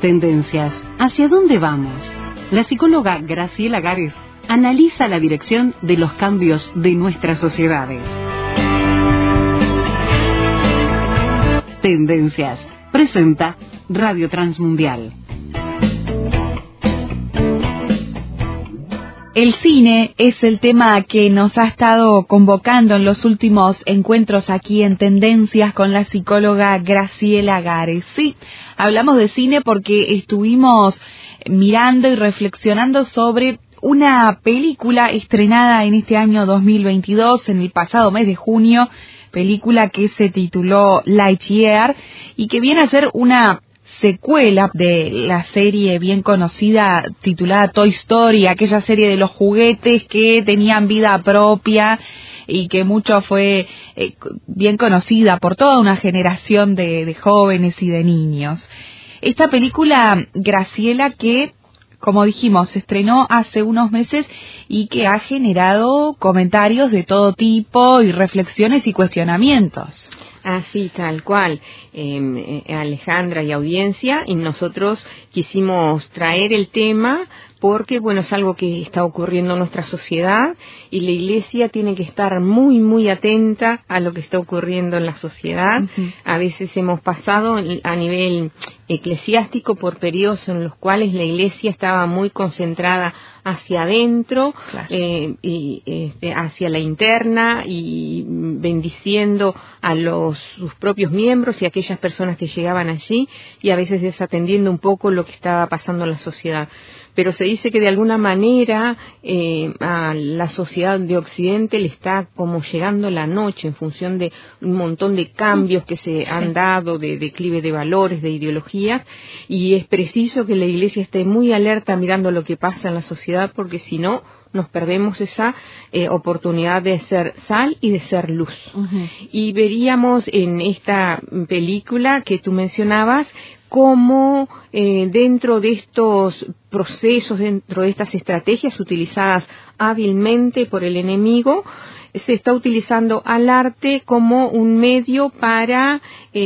Tendencias. ¿Hacia dónde vamos? La psicóloga Graciela Gares analiza la dirección de los cambios de nuestras sociedades. Tendencias. Presenta Radio Transmundial. El cine es el tema que nos ha estado convocando en los últimos encuentros aquí en Tendencias con la psicóloga Graciela Gares. Sí, hablamos de cine porque estuvimos mirando y reflexionando sobre una película estrenada en este año 2022, en el pasado mes de junio, película que se tituló Lightyear y que viene a ser una secuela de la serie bien conocida titulada Toy Story, aquella serie de los juguetes que tenían vida propia y que mucho fue bien conocida por toda una generación de jóvenes y de niños. Esta película, Graciela, que como dijimos, se estrenó hace unos meses y que ha generado comentarios de todo tipo y reflexiones y cuestionamientos. Así, tal cual, Alejandra y audiencia, y nosotros quisimos traer el tema porque, bueno, es algo que está ocurriendo en nuestra sociedad y la Iglesia tiene que estar muy, muy atenta a lo que está ocurriendo en la sociedad. Uh-huh. A veces hemos pasado a nivel eclesiástico por periodos en los cuales la Iglesia estaba muy concentrada hacia adentro, claro, y hacia la interna y bendiciendo a sus propios miembros y a aquellas personas que llegaban allí y a veces desatendiendo un poco lo que estaba pasando en la sociedad. Pero se dice que de alguna manera a la sociedad de Occidente le está como llegando la noche en función de un montón de cambios que se han dado, de declive de valores, de ideologías, y es preciso que la Iglesia esté muy alerta mirando lo que pasa en la sociedad, porque si no, nos perdemos esa oportunidad de ser sal y de ser luz. Uh-huh. Y veríamos en esta película que tú mencionabas cómo dentro de estos procesos, dentro de estas estrategias utilizadas hábilmente por el enemigo, se está utilizando al arte como un medio para,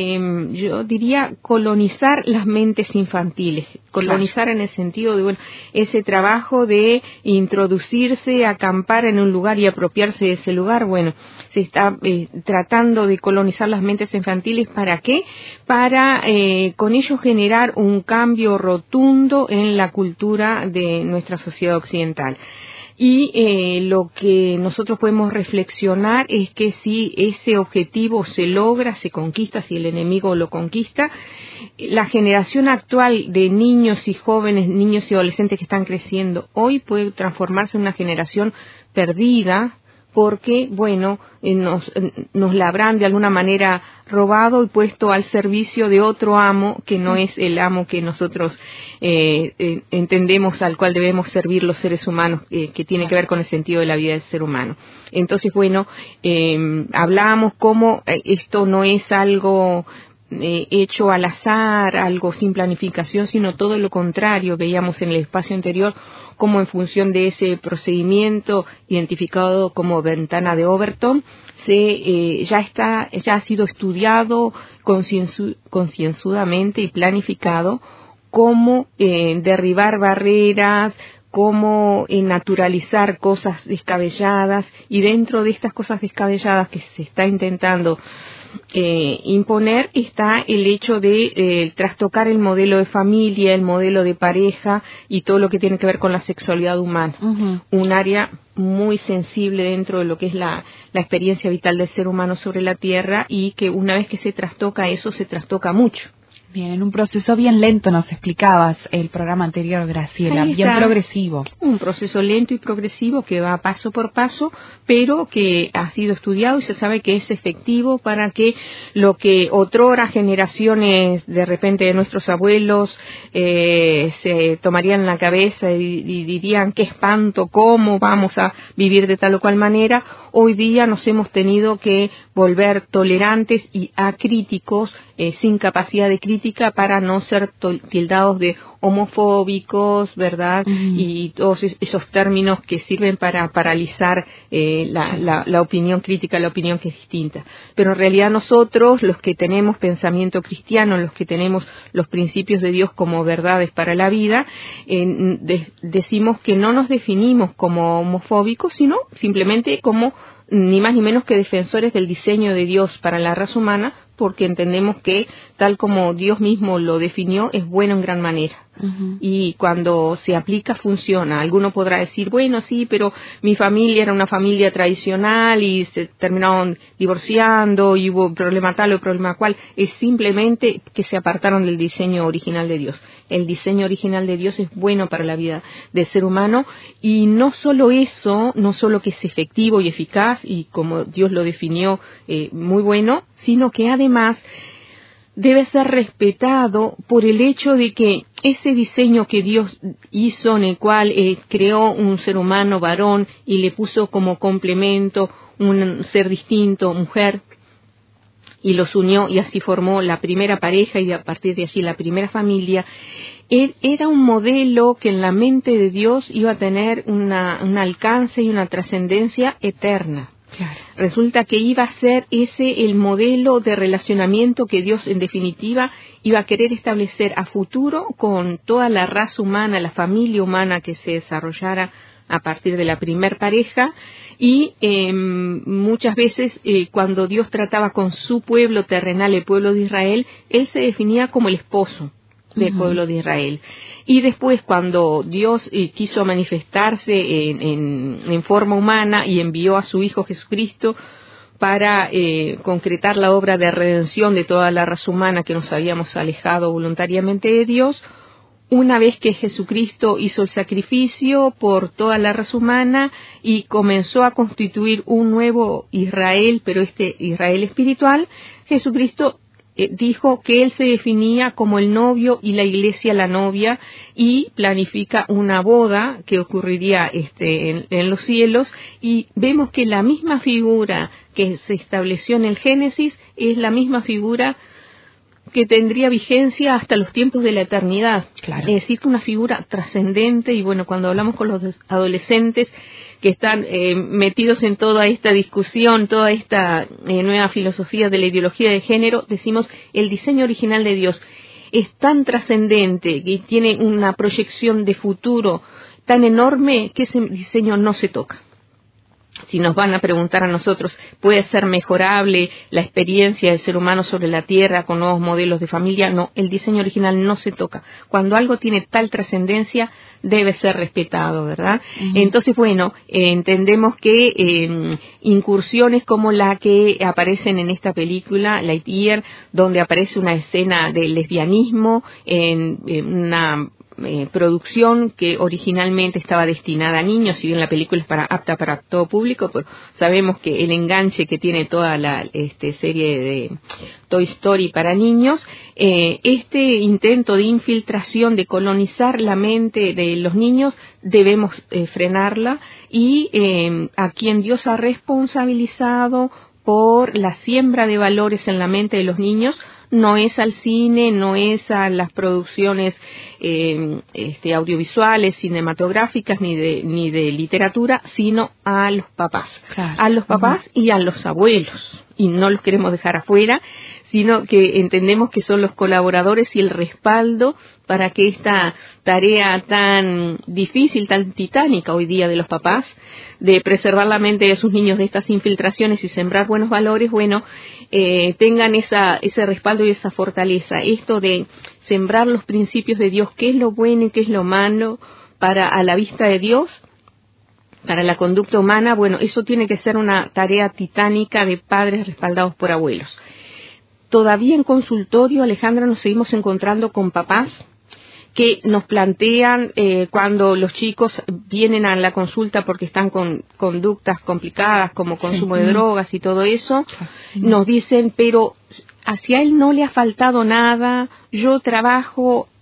yo diría, colonizar las mentes infantiles. Colonizar, claro, en el sentido de, bueno, ese trabajo de introducirse, acampar en un lugar y apropiarse de ese lugar. Bueno, se está tratando de colonizar las mentes infantiles. ¿Para qué? Para con ello generar un cambio rotundo en la cultura de nuestra sociedad occidental. Y lo que nosotros podemos reflexionar es que si ese objetivo se logra, se conquista, si el enemigo lo conquista, la generación actual de niños y jóvenes, niños y adolescentes que están creciendo hoy puede transformarse en una generación perdida, porque, bueno, nos la habrán de alguna manera robado y puesto al servicio de otro amo que no es el amo que nosotros entendemos al cual debemos servir los seres humanos, que tiene que ver con el sentido de la vida del ser humano. Entonces, bueno, hablábamos cómo esto no es algo hecho al azar, algo sin planificación, sino todo lo contrario. Veíamos en el espacio anterior cómo en función de ese procedimiento identificado como ventana de Overton, ya ha sido estudiado concienzudamente y planificado cómo derribar barreras, cómo naturalizar cosas descabelladas, y dentro de estas cosas descabelladas que se está intentando imponer está el hecho de trastocar el modelo de familia, el modelo de pareja y todo lo que tiene que ver con la sexualidad humana. Uh-huh. Un área muy sensible dentro de lo que es la experiencia vital del ser humano sobre la Tierra, y que una vez que se trastoca eso, se trastoca mucho. Bien, en un proceso bien lento nos explicabas el programa anterior, Graciela, bien progresivo. Un proceso lento y progresivo que va paso por paso, pero que ha sido estudiado y se sabe que es efectivo para que lo que otrora generaciones de repente de nuestros abuelos se tomarían la cabeza y dirían qué espanto, cómo vamos a vivir de tal o cual manera, hoy día nos hemos tenido que volver tolerantes y acríticos, sin capacidad de crítica, crítica para no ser tildados de homofóbicos, ¿verdad? Y todos esos términos que sirven para paralizar la opinión crítica, la opinión que es distinta. Pero en realidad nosotros, los que tenemos pensamiento cristiano, los que tenemos los principios de Dios como verdades para la vida, decimos que no nos definimos como homofóbicos, sino simplemente como ni más ni menos que defensores del diseño de Dios para la raza humana, porque entendemos que, tal como Dios mismo lo definió, es bueno en gran manera. Y cuando se aplica, funciona. Alguno podrá decir, bueno, sí, pero mi familia era una familia tradicional y se terminaron divorciando y hubo problema tal o problema cual. Es simplemente que se apartaron del diseño original de Dios. El diseño original de Dios es bueno para la vida del ser humano, y no solo eso, no solo que es efectivo y eficaz y como Dios lo definió, muy bueno, sino que además debe ser respetado por el hecho de que ese diseño que Dios hizo, en el cual creó un ser humano varón y le puso como complemento un ser distinto, mujer, y los unió y así formó la primera pareja y a partir de allí la primera familia, era un modelo que en la mente de Dios iba a tener un alcance y una trascendencia eterna. Claro. Resulta que iba a ser ese el modelo de relacionamiento que Dios en definitiva iba a querer establecer a futuro con toda la raza humana, la familia humana que se desarrollara a partir de la primer pareja. Y muchas veces cuando Dios trataba con su pueblo terrenal, el pueblo de Israel, Él se definía como el esposo del pueblo de Israel. Y después, cuando Dios quiso manifestarse en forma humana y envió a su Hijo Jesucristo para concretar la obra de redención de toda la raza humana que nos habíamos alejado voluntariamente de Dios, una vez que Jesucristo hizo el sacrificio por toda la raza humana y comenzó a constituir un nuevo Israel, pero este Israel espiritual, Jesucristo dijo que Él se definía como el novio y la iglesia la novia, y planifica una boda que ocurriría en los cielos, y vemos que la misma figura que se estableció en el Génesis es la misma figura que tendría vigencia hasta los tiempos de la eternidad. Claro. Es decir, una figura trascendente. Y bueno, cuando hablamos con los adolescentes que están metidos en toda esta discusión, toda esta nueva filosofía de la ideología de género, decimos el diseño original de Dios es tan trascendente y tiene una proyección de futuro tan enorme que ese diseño no se toca. Si nos van a preguntar a nosotros, ¿puede ser mejorable la experiencia del ser humano sobre la Tierra con nuevos modelos de familia? No, el diseño original no se toca. Cuando algo tiene tal trascendencia, debe ser respetado, ¿verdad? Entonces, bueno, entendemos que incursiones como la que aparecen en esta película, Lightyear, donde aparece una escena de lesbianismo en una producción que originalmente estaba destinada a niños, si bien la película es apta para todo público, pero sabemos que el enganche que tiene toda la serie de Toy Story para niños, este intento de infiltración, de colonizar la mente de los niños, debemos frenarla, y a quien Dios ha responsabilizado por la siembra de valores en la mente de los niños no es al cine, no es a las producciones audiovisuales, cinematográficas, ni de literatura, sino a los papás. Claro. A los papás y a los abuelos. Y no los queremos dejar afuera, sino que entendemos que son los colaboradores y el respaldo para que esta tarea tan difícil, tan titánica hoy día de los papás, de preservar la mente de sus niños de estas infiltraciones y sembrar buenos valores, tengan ese respaldo y esa fortaleza. Esto de sembrar los principios de Dios, qué es lo bueno y qué es lo malo a la vista de Dios, para la conducta humana, eso tiene que ser una tarea titánica de padres respaldados por abuelos. Todavía en consultorio, Alejandra, nos seguimos encontrando con papás que nos plantean, cuando los chicos vienen a la consulta porque están con conductas complicadas como consumo de drogas y todo eso, nos dicen, pero hacia él no le ha faltado nada, yo trabajo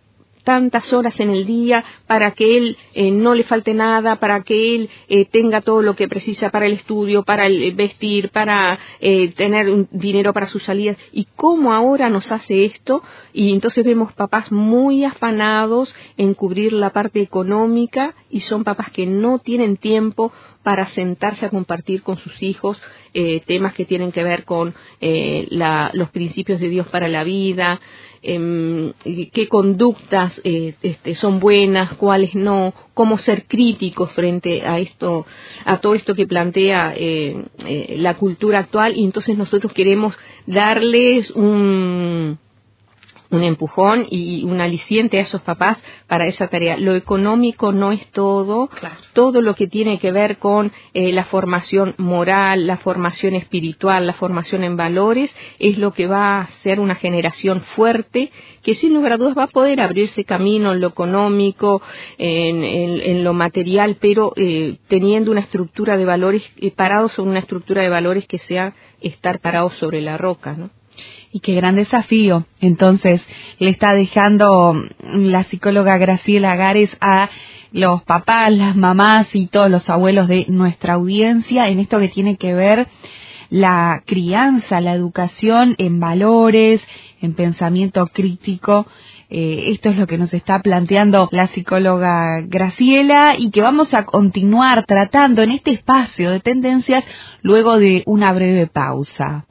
tantas horas en el día para que él no le falte nada, para que él tenga todo lo que precisa para el estudio, para el vestir, para tener un dinero para sus salidas. ¿Y cómo ahora nos hace esto? Y entonces vemos papás muy afanados en cubrir la parte económica, y son papás que no tienen tiempo para sentarse a compartir con sus hijos temas que tienen que ver con los principios de Dios para la vida, qué conductas son buenas, cuáles no, cómo ser críticos frente a esto, a todo esto que plantea la cultura actual. Y entonces nosotros queremos darles un empujón y un aliciente a esos papás para esa tarea. Lo económico no es todo, claro. Todo lo que tiene que ver con la formación moral, la formación espiritual, la formación en valores, es lo que va a hacer una generación fuerte, que sin lugar a dudas va a poder abrirse camino en lo económico, en lo material, pero teniendo una estructura de valores, parados sobre una estructura de valores que sea estar parados sobre la roca, ¿no? Y qué gran desafío, entonces, le está dejando la psicóloga Graciela Gares a los papás, las mamás y todos los abuelos de nuestra audiencia en esto que tiene que ver la crianza, la educación en valores, en pensamiento crítico. Esto es lo que nos está planteando la psicóloga Graciela, y que vamos a continuar tratando en este espacio de tendencias luego de una breve pausa.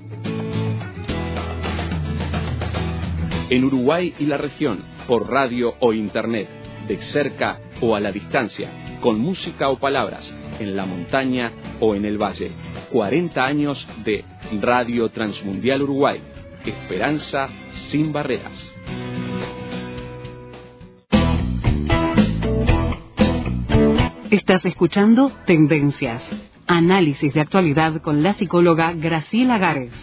En Uruguay y la región, por radio o internet, de cerca o a la distancia, con música o palabras, en la montaña o en el valle. 40 años de Radio Transmundial Uruguay. Esperanza sin barreras. Estás escuchando Tendencias, análisis de actualidad con la psicóloga Graciela Gares.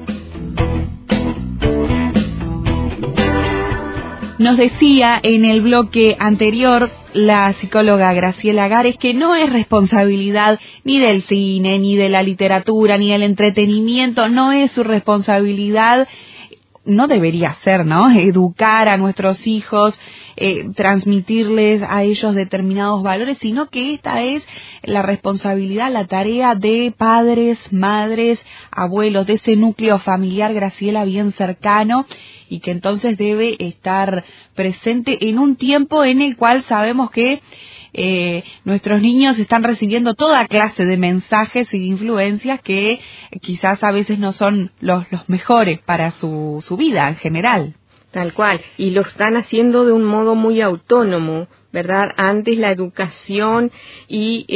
Nos decía en el bloque anterior la psicóloga Graciela Gares que no es responsabilidad ni del cine, ni de la literatura, ni del entretenimiento, no es su responsabilidad, no debería ser, ¿no?, educar a nuestros hijos, transmitirles a ellos determinados valores, sino que esta es la responsabilidad, la tarea de padres, madres, abuelos, de ese núcleo familiar, Graciela, bien cercano, y que entonces debe estar presente en un tiempo en el cual sabemos que nuestros niños están recibiendo toda clase de mensajes y de influencias que quizás a veces no son los mejores para su vida en general. Tal cual, y lo están haciendo de un modo muy autónomo, ¿verdad? Antes la educación y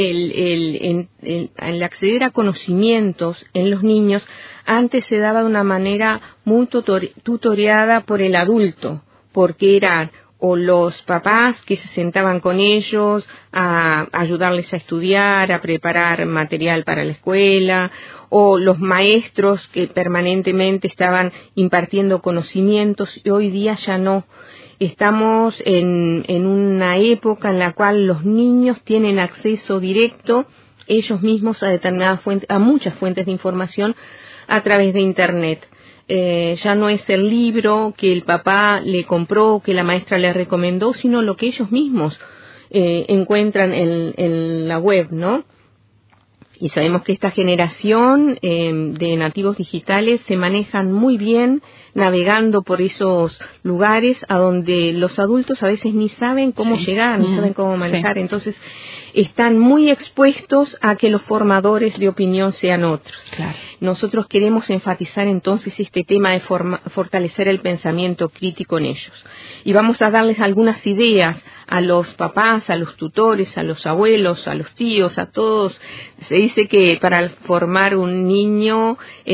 el acceder a conocimientos en los niños, antes se daba de una manera muy tutoreada por el adulto, porque eran o los papás que se sentaban con ellos a ayudarles a estudiar, a preparar material para la escuela, o los maestros que permanentemente estaban impartiendo conocimientos, y hoy día ya no. Estamos en una época en la cual los niños tienen acceso directo ellos mismos a determinadas fuentes, a muchas fuentes de información a través de Internet. Ya no es el libro que el papá le compró, que la maestra le recomendó, sino lo que ellos mismos encuentran en la web, ¿no? Y sabemos que esta generación de nativos digitales se manejan muy bien navegando por esos lugares a donde los adultos a veces ni saben cómo llegar, ni saben cómo manejar. Sí. Entonces, están muy expuestos a que los formadores de opinión sean otros. Claro. Nosotros queremos enfatizar entonces este tema de fortalecer el pensamiento crítico en ellos. Y vamos a darles algunas ideas a los papás, a los tutores, a los abuelos, a los tíos, a todos. Se dice que para formar un niño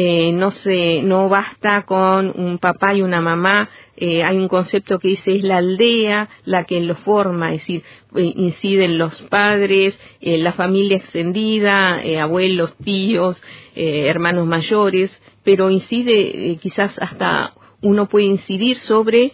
no basta con un papá y una mamá. Hay un concepto que dice es la aldea la que lo forma, es decir, inciden los padres, la familia extendida, abuelos, tíos, hermanos mayores, pero incide quizás hasta uno puede incidir sobre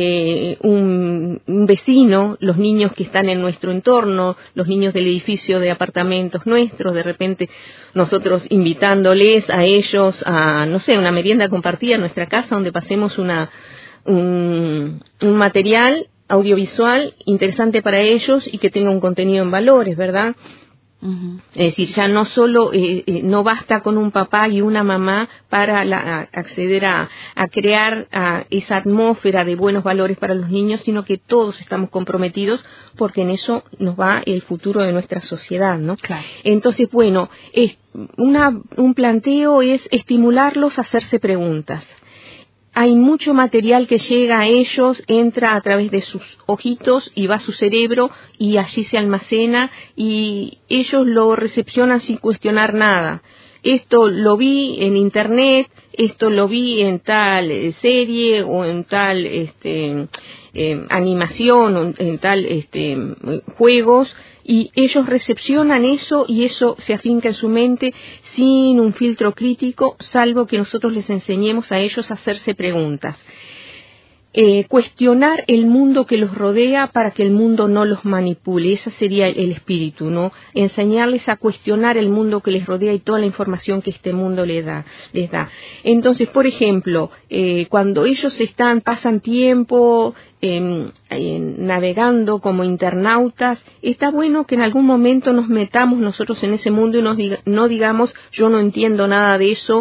un vecino, los niños que están en nuestro entorno, los niños del edificio de apartamentos nuestros, de repente nosotros invitándoles a ellos a, no sé, una merienda compartida en nuestra casa donde pasemos un material audiovisual interesante para ellos y que tenga un contenido en valores, ¿verdad? Uh-huh. Es decir, ya no solo no basta con un papá y una mamá para acceder a crear esa atmósfera de buenos valores para los niños, sino que todos estamos comprometidos porque en eso nos va el futuro de nuestra sociedad, ¿no? Claro. Entonces, bueno, un planteo es estimularlos a hacerse preguntas. Hay mucho material que llega a ellos, entra a través de sus ojitos y va a su cerebro y allí se almacena y ellos lo recepcionan sin cuestionar nada. Esto lo vi en internet, esto lo vi en tal serie o en tal animación o en tal juegos, y ellos recepcionan eso y eso se afinca en su mente sin un filtro crítico, salvo que nosotros les enseñemos a ellos a hacerse preguntas. Cuestionar el mundo que los rodea para que el mundo no los manipule, ese sería el espíritu, ¿no? Enseñarles a cuestionar el mundo que les rodea y toda la información que este mundo les da. Entonces, por ejemplo, cuando ellos pasan tiempo navegando como internautas, está bueno que en algún momento nos metamos nosotros en ese mundo y no digamos, yo no entiendo nada de eso.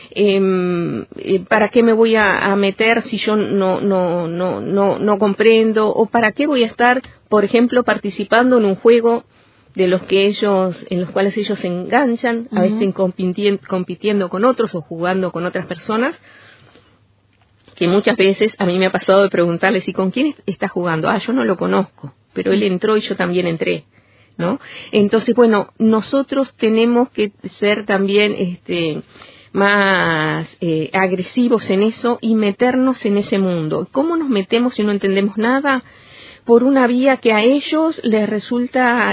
¿Para qué me voy a meter si yo no comprendo? ¿O para qué voy a estar, por ejemplo, participando en un juego en los cuales ellos se enganchan, a veces compitiendo con otros o jugando con otras personas? Que muchas veces a mí me ha pasado de preguntarles, ¿y con quién está jugando? Yo no lo conozco, pero él entró y yo también entré, ¿no? Entonces, bueno, nosotros tenemos que ser también más agresivos en eso y meternos en ese mundo. ¿Cómo nos metemos si no entendemos nada? Por una vía que a ellos les resulta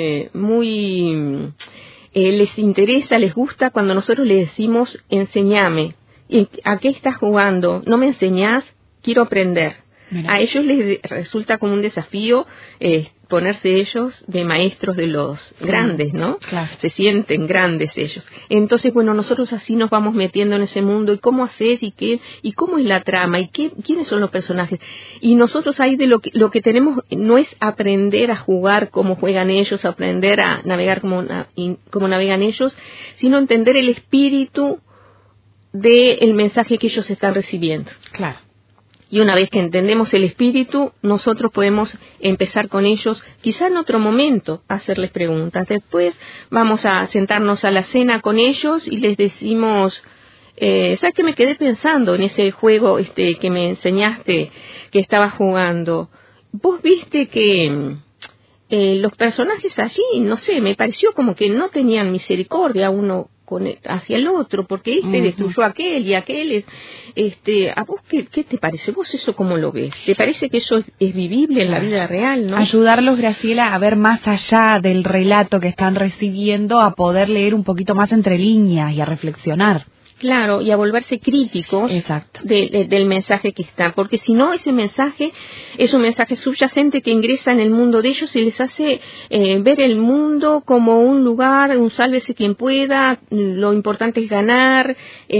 les interesa, les gusta cuando nosotros les decimos, enséñame. ¿A qué estás jugando? ¿No me enseñás? Quiero aprender. Mira. A ellos les resulta como un desafío ponerse ellos de maestros de los grandes, ¿no? Claro. Se sienten grandes ellos. Entonces, bueno, nosotros así nos vamos metiendo en ese mundo. ¿Y cómo haces? ¿Y cómo es la trama? ¿Y quiénes son los personajes? Y nosotros ahí lo que tenemos no es aprender a jugar como juegan ellos, aprender a navegar como navegan ellos, sino entender el espíritu del mensaje que ellos están recibiendo. Claro. Y una vez que entendemos el espíritu, nosotros podemos empezar con ellos, quizá en otro momento, a hacerles preguntas. Después vamos a sentarnos a la cena con ellos y les decimos, ¿sabes qué? Me quedé pensando en ese juego que me enseñaste que estabas jugando. ¿Vos viste que los personajes allí, no sé, me pareció como que no tenían misericordia uno hacia el otro, porque destruyó a aquel y aquel ¿a vos qué te parece? ¿Vos eso cómo lo ves? ¿Te parece que eso es vivible en la vida real, no? Ayudarlos, Graciela, a ver más allá del relato que están recibiendo, a poder leer un poquito más entre líneas y a reflexionar. Claro, y a volverse críticos del mensaje que está, porque si no, ese mensaje es un mensaje subyacente que ingresa en el mundo de ellos y les hace ver el mundo como un lugar, un sálvese quien pueda, lo importante es ganar,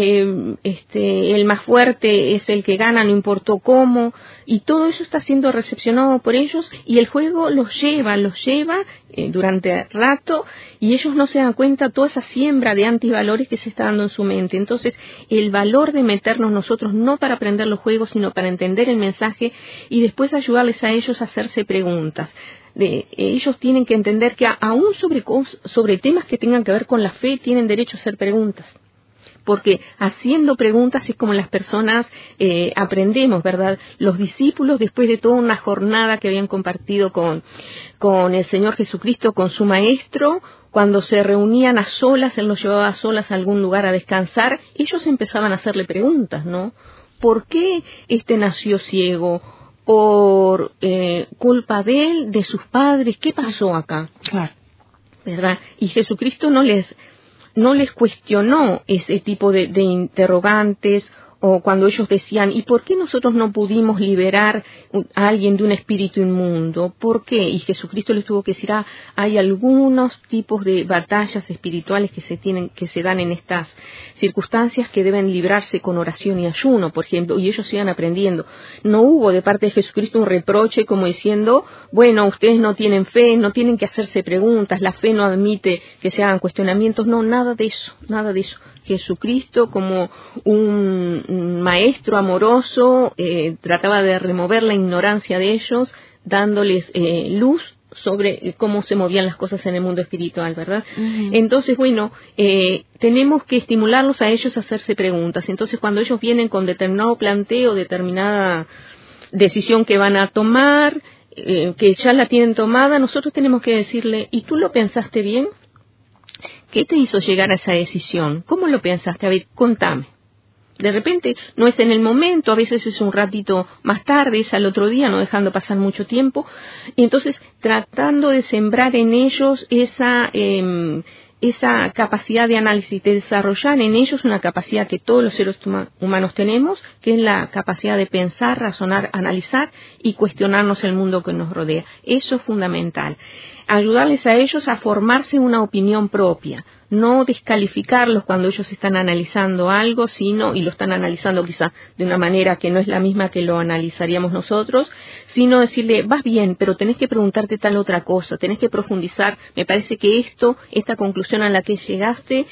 el más fuerte es el que gana, no importó cómo, y todo eso está siendo recepcionado por ellos y el juego los lleva durante rato y ellos no se dan cuenta toda esa siembra de antivalores que se está dando en su mente. Entonces, el valor de meternos nosotros no para aprender los juegos, sino para entender el mensaje y después ayudarles a ellos a hacerse preguntas. Ellos tienen que entender que aún sobre temas que tengan que ver con la fe tienen derecho a hacer preguntas. Porque haciendo preguntas es como las personas aprendemos, ¿verdad? Los discípulos, después de toda una jornada que habían compartido con el Señor Jesucristo, con su Maestro, cuando se reunían a solas, Él los llevaba a solas a algún lugar a descansar, ellos empezaban a hacerle preguntas, ¿no? ¿Por qué nació ciego? ¿Por culpa de él, de sus padres? ¿Qué pasó acá? Claro. ¿Verdad? Y Jesucristo no les cuestionó ese tipo de interrogantes o cuando ellos decían, ¿y por qué nosotros no pudimos liberar a alguien de un espíritu inmundo? ¿Por qué? Y Jesucristo les tuvo que decir, hay algunos tipos de batallas espirituales que se dan en estas circunstancias que deben librarse con oración y ayuno, por ejemplo, y ellos sigan aprendiendo. No hubo de parte de Jesucristo un reproche como diciendo, bueno, ustedes no tienen fe, no tienen que hacerse preguntas, la fe no admite que se hagan cuestionamientos, no, nada de eso, nada de eso. Jesucristo, como un maestro amoroso, trataba de remover la ignorancia de ellos, dándoles luz sobre cómo se movían las cosas en el mundo espiritual, ¿verdad? Uh-huh. Entonces, bueno, tenemos que estimularlos a ellos a hacerse preguntas. Entonces, cuando ellos vienen con determinado planteo, determinada decisión que van a tomar, que ya la tienen tomada, nosotros tenemos que decirle, ¿y tú lo pensaste bien? ¿Qué te hizo llegar a esa decisión? ¿Cómo lo pensaste? A ver, contame. De repente, no es en el momento, a veces es un ratito más tarde, es al otro día, no dejando pasar mucho tiempo. Y entonces, tratando de sembrar en ellos esa capacidad de análisis, de desarrollar en ellos una capacidad que todos los seres humanos tenemos, que es la capacidad de pensar, razonar, analizar y cuestionarnos el mundo que nos rodea. Eso es fundamental. Ayudarles a ellos a formarse una opinión propia, no descalificarlos cuando ellos están analizando algo, sino, y lo están analizando quizá de una manera que no es la misma que lo analizaríamos nosotros, sino decirle, vas bien, pero tenés que preguntarte tal otra cosa, tenés que profundizar, me parece que esta conclusión a la que llegaste,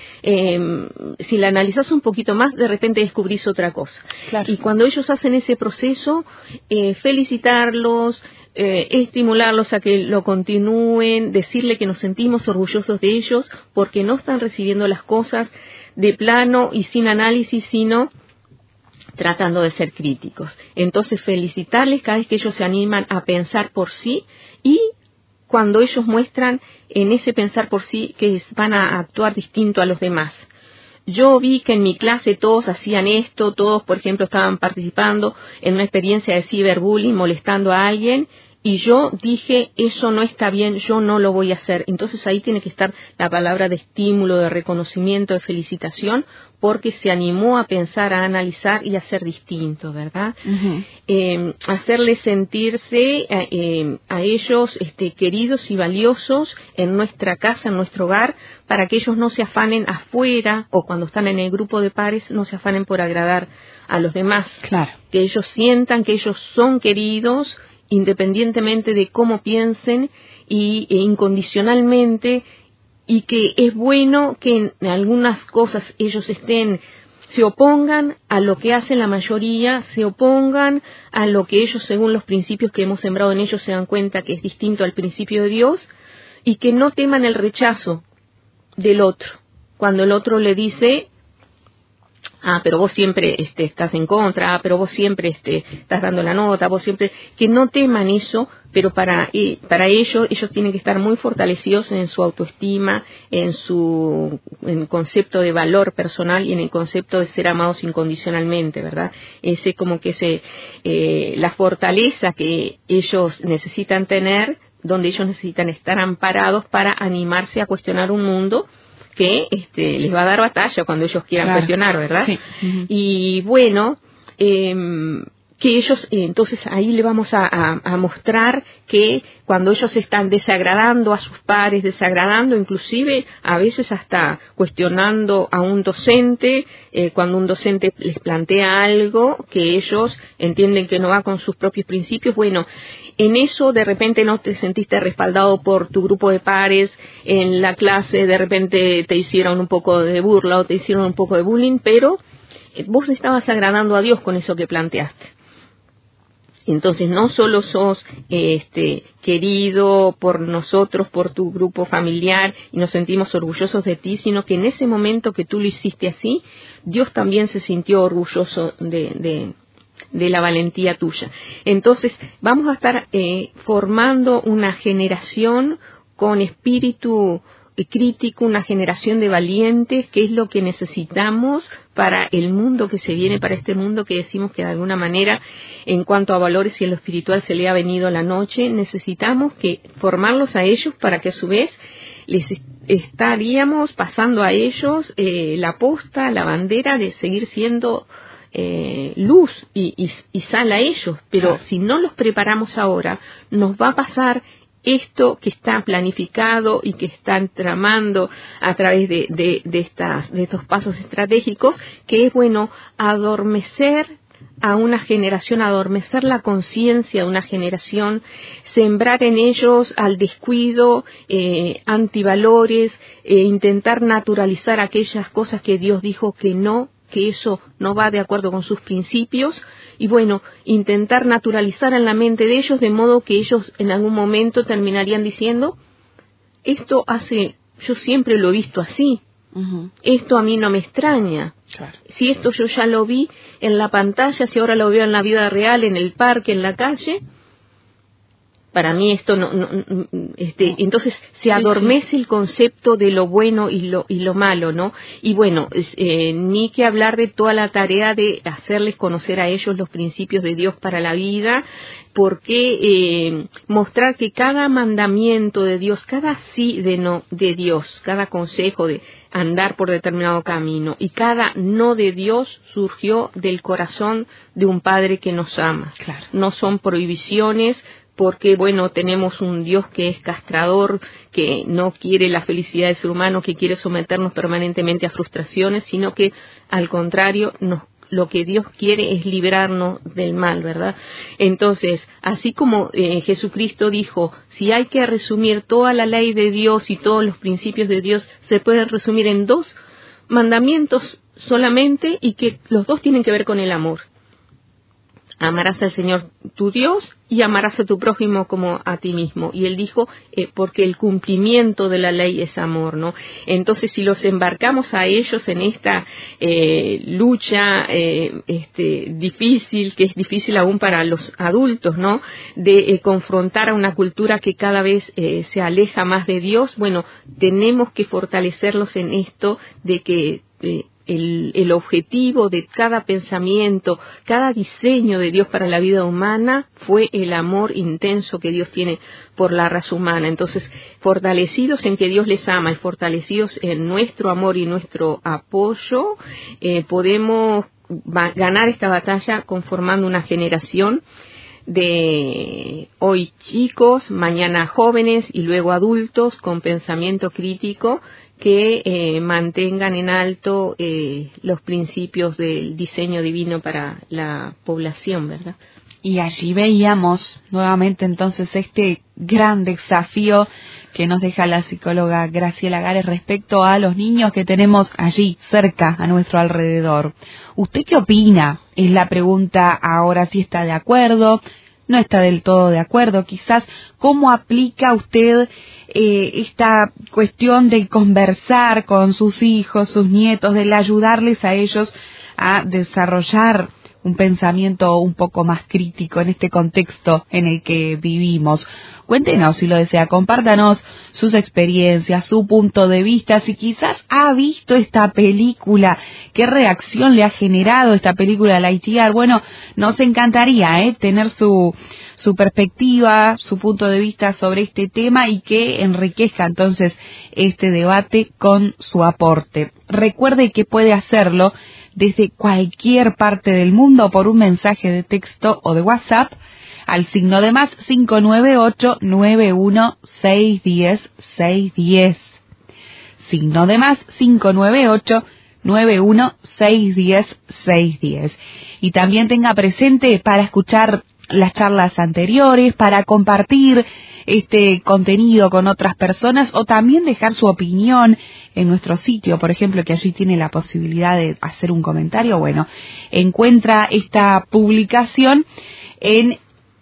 si la analizás un poquito más, de repente descubrís otra cosa. Claro. Y cuando ellos hacen ese proceso, felicitarlos, estimularlos a que lo continúen, decirle que nos sentimos orgullosos de ellos porque no están recibiendo las cosas de plano y sin análisis, sino tratando de ser críticos. Entonces, felicitarles cada vez que ellos se animan a pensar por sí y cuando ellos muestran en ese pensar por sí que van a actuar distinto a los demás. Yo vi que en mi clase todos hacían esto, todos, por ejemplo, estaban participando en una experiencia de ciberbullying, molestando a alguien, y yo dije, eso no está bien, yo no lo voy a hacer. Entonces ahí tiene que estar la palabra de estímulo, de reconocimiento, de felicitación, porque se animó a pensar, a analizar y a ser distinto, ¿verdad? Uh-huh. Hacerles sentirse a ellos queridos y valiosos en nuestra casa, en nuestro hogar, para que ellos no se afanen afuera o cuando están en el grupo de pares, no se afanen por agradar a los demás. Claro. Que ellos sientan que ellos son queridos, independientemente de cómo piensen e incondicionalmente, y que es bueno que en algunas cosas ellos se opongan a lo que hace la mayoría, se opongan a lo que ellos, según los principios que hemos sembrado en ellos, se dan cuenta que es distinto al principio de Dios, y que no teman el rechazo del otro. Cuando el otro le dice, pero vos siempre estás en contra, pero vos siempre estás dando la nota, vos siempre, que no teman eso, pero para ellos tienen que estar muy fortalecidos en su autoestima, en el concepto de valor personal y en el concepto de ser amados incondicionalmente, ¿verdad? Ese como que la fortaleza que ellos necesitan tener, donde ellos necesitan estar amparados para animarse a cuestionar un mundo que les va a dar batalla cuando ellos quieran cuestionar, ¿verdad? Sí. Uh-huh. Y bueno, que ellos, entonces ahí le vamos a mostrar que cuando ellos están desagradando a sus pares, desagradando inclusive a veces hasta cuestionando a un docente, cuando un docente les plantea algo que ellos entienden que no va con sus propios principios, bueno, en eso de repente no te sentiste respaldado por tu grupo de pares, en la clase de repente te hicieron un poco de burla o te hicieron un poco de bullying, pero vos estabas agradando a Dios con eso que planteaste. Entonces no solo sos querido por nosotros, por tu grupo familiar, y nos sentimos orgullosos de ti, sino que en ese momento que tú lo hiciste así, Dios también se sintió orgulloso de la valentía tuya. Entonces vamos a estar formando una generación con espíritu crítico, una generación de valientes, que es lo que necesitamos para el mundo que se viene, para este mundo que decimos que de alguna manera, en cuanto a valores y en lo espiritual se le ha venido la noche. Necesitamos formarlos a ellos para que a su vez les estaríamos pasando a ellos la posta, la bandera de seguir siendo luz y sal a ellos, pero claro, si no los preparamos ahora, nos va a pasar esto que está planificado y que están tramando a través de estos pasos estratégicos, que es, bueno, adormecer a una generación, adormecer la conciencia de una generación, sembrar en ellos al descuido, antivalores, intentar naturalizar aquellas cosas que Dios dijo que eso no va de acuerdo con sus principios, y bueno, intentar naturalizar en la mente de ellos de modo que ellos en algún momento terminarían diciendo, yo siempre lo he visto así, esto a mí no me extraña, claro, si esto yo ya lo vi en la pantalla, si ahora lo veo en la vida real, en el parque, en la calle, para mí esto entonces se adormece el concepto de lo bueno y lo malo, ¿no? Y bueno, ni que hablar de toda la tarea de hacerles conocer a ellos los principios de Dios para la vida, porque mostrar que cada mandamiento de Dios, cada sí de Dios, cada consejo de andar por determinado camino y cada no de Dios surgió del corazón de un Padre que nos ama. claro. No son prohibiciones, porque, bueno, tenemos un Dios que es castrador, que no quiere la felicidad del ser humano, que quiere someternos permanentemente a frustraciones, sino que, al contrario, lo que Dios quiere es librarnos del mal, ¿verdad? Entonces, así como Jesucristo dijo, si hay que resumir toda la ley de Dios y todos los principios de Dios, se pueden resumir en 2 mandamientos solamente, y que los 2 tienen que ver con el amor. Amarás al Señor tu Dios y amarás a tu prójimo como a ti mismo. Y Él dijo, porque el cumplimiento de la ley es amor, ¿no? Entonces, si los embarcamos a ellos en esta lucha difícil, que es difícil aún para los adultos, ¿no? De confrontar a una cultura que cada vez se aleja más de Dios, bueno, tenemos que fortalecerlos en esto de que el objetivo de cada pensamiento, cada diseño de Dios para la vida humana fue el amor intenso que Dios tiene por la raza humana. Entonces, fortalecidos en que Dios les ama y fortalecidos en nuestro amor y nuestro apoyo, podemos ganar esta batalla conformando una generación de hoy chicos, mañana jóvenes y luego adultos con pensamiento crítico, que mantengan en alto los principios del diseño divino para la población, ¿verdad? Y allí veíamos nuevamente entonces este gran desafío que nos deja la psicóloga Graciela Gares respecto a los niños que tenemos allí cerca, a nuestro alrededor. ¿Usted qué opina? Es la pregunta ahora, si está de acuerdo, no está del todo de acuerdo, quizás. ¿Cómo aplica usted esta cuestión de conversar con sus hijos, sus nietos, de ayudarles a ellos a desarrollar un pensamiento un poco más crítico en este contexto en el que vivimos? Cuéntenos, si lo desea, compártanos sus experiencias, su punto de vista, si quizás ha visto esta película, qué reacción le ha generado esta película Lightyear. Bueno, nos encantaría tener su perspectiva, su punto de vista sobre este tema y que enriquezca entonces este debate con su aporte. Recuerde que puede hacerlo desde cualquier parte del mundo por un mensaje de texto o de WhatsApp al signo de más 598-91-610-610. Signo de más 598-91-610-610. Y también tenga presente para escuchar las charlas anteriores, para compartir este contenido con otras personas o también dejar su opinión en nuestro sitio, por ejemplo, que allí tiene la posibilidad de hacer un comentario. Bueno, encuentra esta publicación en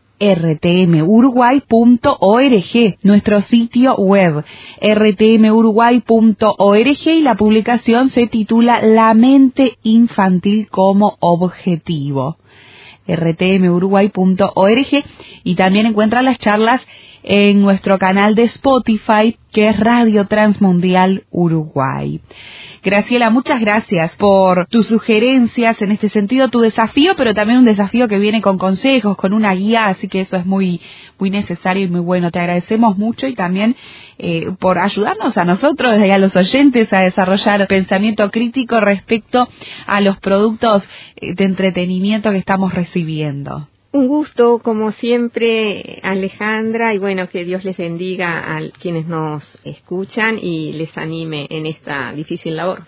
rtmuruguay.org, nuestro sitio web, rtmuruguay.org, y la publicación se titula La mente infantil como objetivo. rtmuruguay.org, y también encuentra las charlas en nuestro canal de Spotify, que es Radio Transmundial Uruguay. Graciela, muchas gracias por tus sugerencias, en este sentido tu desafío, pero también un desafío que viene con consejos, con una guía, así que eso es muy necesario y muy bueno. Te agradecemos mucho y también por ayudarnos a nosotros y a los oyentes a desarrollar pensamiento crítico respecto a los productos de entretenimiento que estamos recibiendo. Un gusto, como siempre, Alejandra, y bueno, que Dios les bendiga a quienes nos escuchan y les anime en esta difícil labor.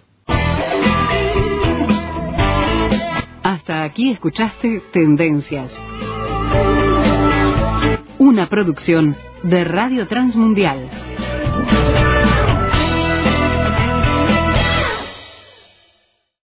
Hasta aquí escuchaste Tendencias, una producción de Radio Transmundial.